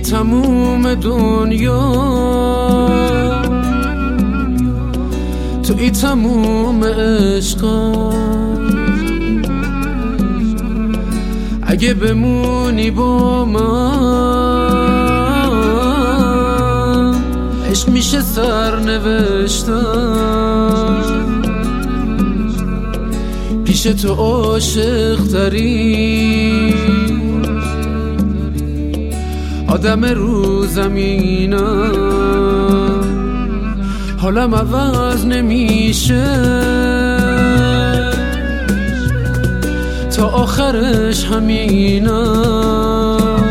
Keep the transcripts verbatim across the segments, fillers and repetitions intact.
تموم دنیا، توی تموم عشقا. اگه بمونی با من، عشق میشه سرنوشتم. پیش تو عاشق ترین آدم رو زمینم. حالم عوض نمیشه تا آخرش همینم.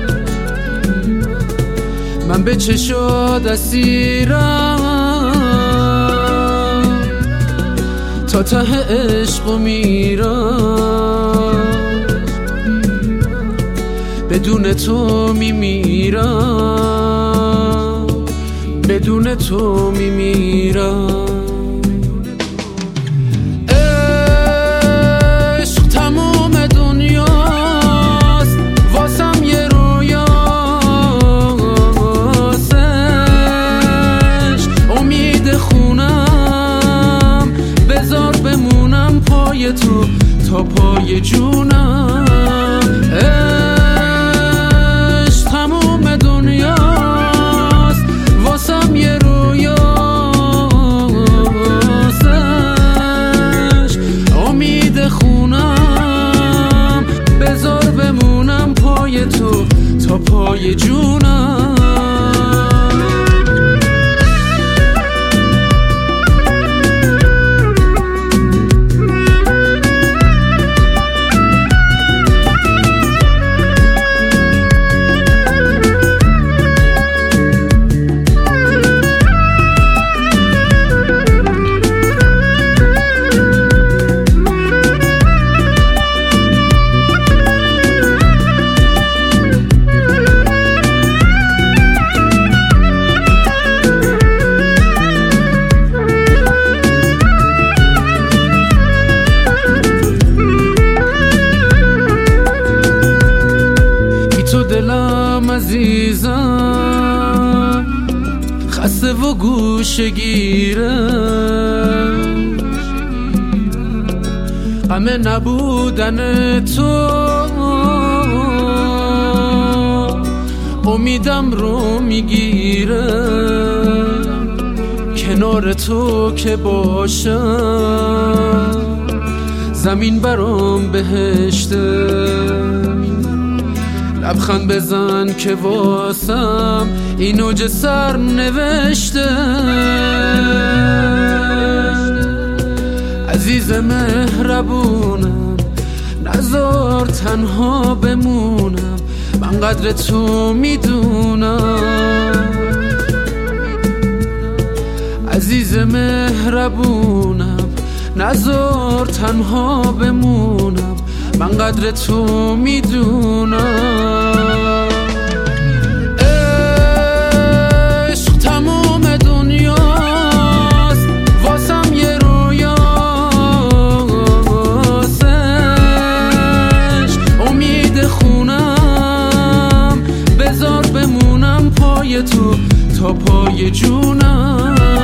من به چشات اسیرم تا ته عشق میرم. بدون تو میمیرم، بدون تو میمیرم. عشق تمام دنیاست، واسم یه رویاست. امید خونم، بذار بمونم پای تو تا پای جونم. تا پای جونم. دلم عزیزم خسته و گوشه گیره، غم نبودن تو امیدم رو میگیره. کنار تو که باشم زمین برام بهشته. لبخند بزن که واسم این اوج سر نوشته. عزیز مهربونم نذار تنها بمونم، من قدر تو میدونم. عزیز مهربونم نذار تنها بمونم، من قدر تو میدونم. عشق تمام دنیاست، واسم یه رویاست. امید خونم، بذار بمونم پای تو تا پای جونم.